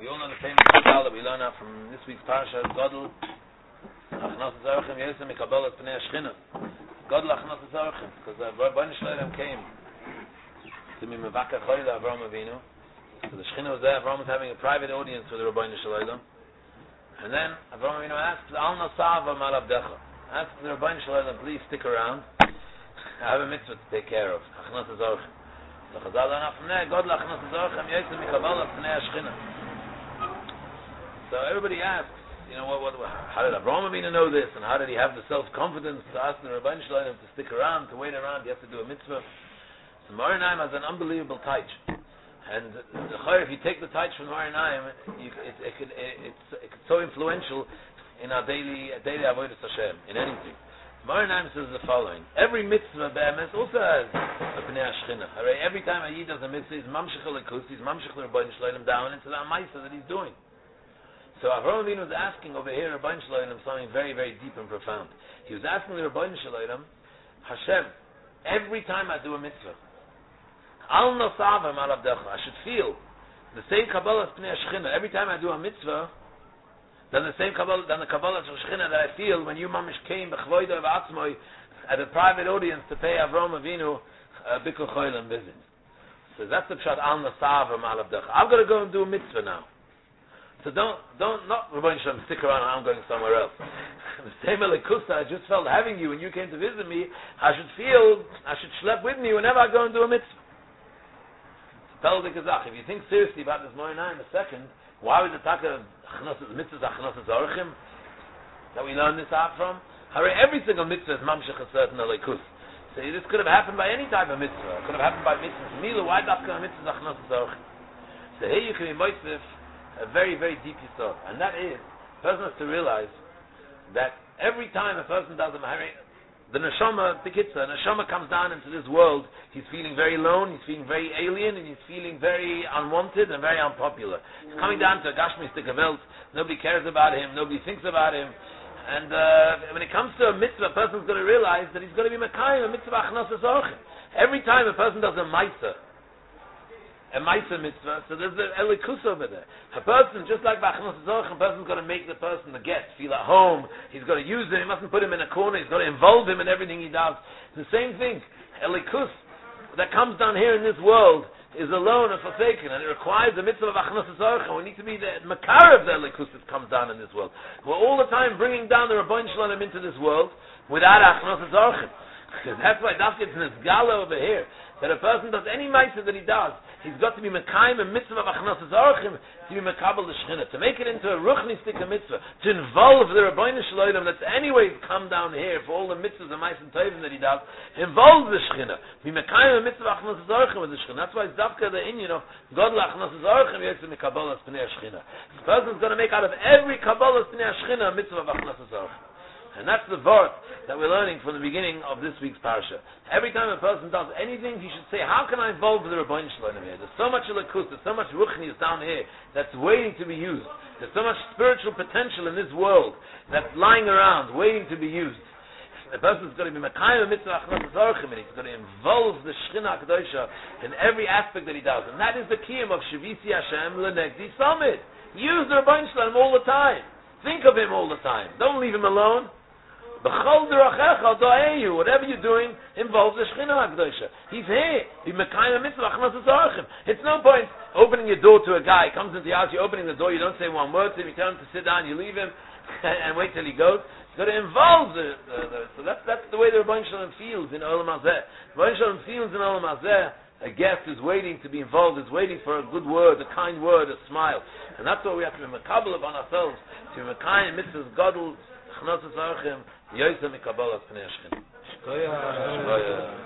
We all know the famous Chazal that we learn out from this week's Parsha, Godel, Achnas Zarchim, Yosem Mikabelas Pnei Shchina. Godel Achnas Zarchim, because the Rebbeinu Shalom came to me Mevaka Choyla Avram Avinu. So the Shchina was there, Avram was having a private audience with the Rebbeinu Shalom. And then Avram Avinu asked, Al Nasava Malabdecha. Asked the Rebbeinu Shalom, please stick around. I have a mitzvah to take care of. Achnas Zarchim. So Chazal learned out from there, Godel Achnas Zarchim, Yosem Mikabelas Pnei Shchina. So everybody asks, how did Avraham Avinu know this, and how did he have the self-confidence to ask the Rebbeinu Shalom to stick around, to wait around? You have to do a mitzvah. So Marinaim has an unbelievable taich, and if you take the taich from Marinaim, it's so influential in our daily avodas Hashem, in anything. Marinaim says the following: every mitzvah be'emes also has a Pnei Shchina. Every time a Yid does a mitzvah, he's mamshich l'kus, he's mamshich the Rebbeinu Shalom down into that ma'isa that he's doing. So Avraham Avinu was asking over here Rebbeinu Shalom something very, very deep and profound. He was asking the Rebbeinu Shalom, Hashem, every time I do a mitzvah, Al Nosavim Al Avdecha, I should feel the same Kabbalah Pnei Shchina. Every time I do a mitzvah, then the Kabbalah Shchina that I feel when you mamish came b'chvoido v'atzmoi at a private audience to pay Avraham Avinu Bikul Choylam visit. So that's the pshat Al Nosavim Al Avdecha. I'm going to go and do a mitzvah now. So not Rebbeinu Shalom, stick around, I'm going somewhere else. The same Elikusa, I just felt having you when you came to visit me, I should schlep with me whenever I go and do a mitzvah. If you think seriously about this Moinai in a second, why was the taka mitzvahs Achnas Zarchim that we learn this out from? Every single mitzvah is mamshech a certain Elikus. So this could have happened by any type of mitzvah. It could have happened by mitzvahs. Mila, why dafka mitzvahs Achnas Zarchim? So here you can be moitzif a very, very deep yisod, and that is, a person has to realize that every time a person does a mahari, the neshama comes down into this world, he's feeling very alone, he's feeling very alien, and he's feeling very unwanted and very unpopular. He's coming down to a gashmistic welt, nobody cares about him, nobody thinks about him, and when it comes to a mitzvah, a person's going to realize that he's going to be mekayim, a mitzvah achnas zorchim. Every time a person does a Maisa mitzvah, so there's the elikus over there. A person, just like B'achnas Zorchim, a person's got to make the person, the guest, feel at home. He's got to use him. He mustn't put him in a corner. He's got to involve him in everything he does. The same thing. Elikus that comes down here in this world is alone and forsaken, and it requires the mitzvah of B'achnas Zorchim. We need to be the makar of the elikus that comes down in this world. We're all the time bringing down the Rebbeinu Shalom into this world without B'achnas Zorchim. That's why Dafka is in this gala over here. That a person does any mitzvah that he does, he's got to be mekayim a mitzvah of achnas zarchim to be mekabel the shchina, to make it into a ruchnistic mitzvah, to involve the Rebbeinu Shalom that's anyways come down here for all the mitzvahs and ma'asim tovim that he does, involve the shchina, be mekayim a mitzvah of achnas zarchim with the shchina. That's why it's dafka the inyan of God lachnas zarchim yetz mekabel as pnei shchina. The person's going to make out of every kabbalah pnei shchina a mitzvah of achnas zarchim. And that's the word that we're learning from the beginning of this week's parsha. Every time a person does anything, he should say, how can I involve the Rebbeinu Shalom here? There's so much elikus, there's so much ruchnius down here that's waiting to be used. There's so much spiritual potential in this world that's lying around, waiting to be used. The person's going to be mekayim mitzvah achnas zarchim, and he's going to involve the Shechina Kedosha in every aspect that he does. And that is the kiyum of Shavisi Hashem L'negdi Samid. Use the Rebbeinu Shalom all the time. Think of him all the time. Don't leave him alone. Whatever you're doing involves the Shechina HaKadosha. He's here. It's no point opening your door to a guy. He comes into the house, you're opening the door, you don't say one word to him, you tell him to sit down, you leave him, and wait till he goes. You've got to involve so that's the way the Rebbeinu Shalom feels in Olam Hazeh. Rebbeinu Shalom feels in Olam Hazeh. A guest is waiting to be involved, is waiting for a good word, a kind word, a smile. And that's what we have to be makabel upon ourselves, to be mekayim mitzvahs gadol, achnas zarchim, Yosem Mikabelas Pnei Shchina.